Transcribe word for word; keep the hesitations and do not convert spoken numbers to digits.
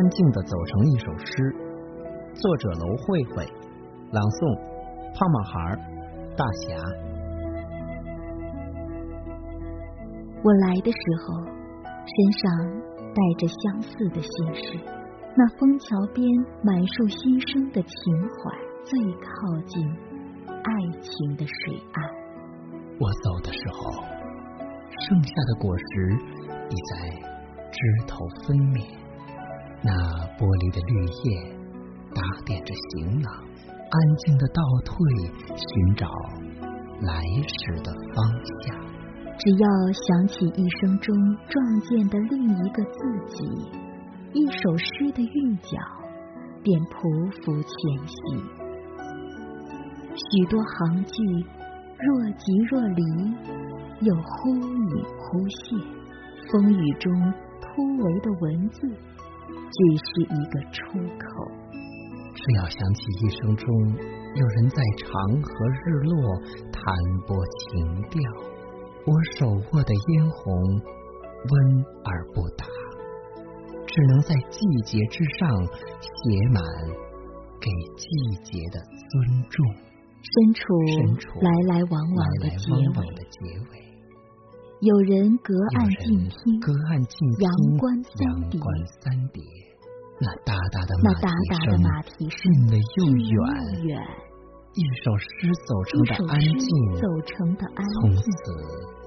安静地走成一首诗。作者娄慧慧，朗诵胖胖孩、大侠。 我来的时候，身上带着相似的心事，那枫桥边满树新生的情怀，最靠近爱情的水岸。 我走的时候，剩下的果实已在枝头分娩，那玻璃的绿叶打点着行囊，安静地倒退，寻找来时的方向。 只要想起一生中撞见的另一个自己，一首诗的韵脚便匍匐前行。许多行句若即若离，又忽隐忽现，风雨中突围的文字只是一个出口。 只要想起一生中有人在长河日落弹拨情调，我手握的嫣红温而不达，只能在季节之上写满给季节的尊重， 身处身处来来往往的结尾。 来来往往的结尾， 有人隔岸静听， 隔岸静听阳关三叠， 阳关三叠，那大大的那马蹄大大的声马蹄声近得又近远， 又远， 一首诗走成一首诗的安静， 走成的安从静， 此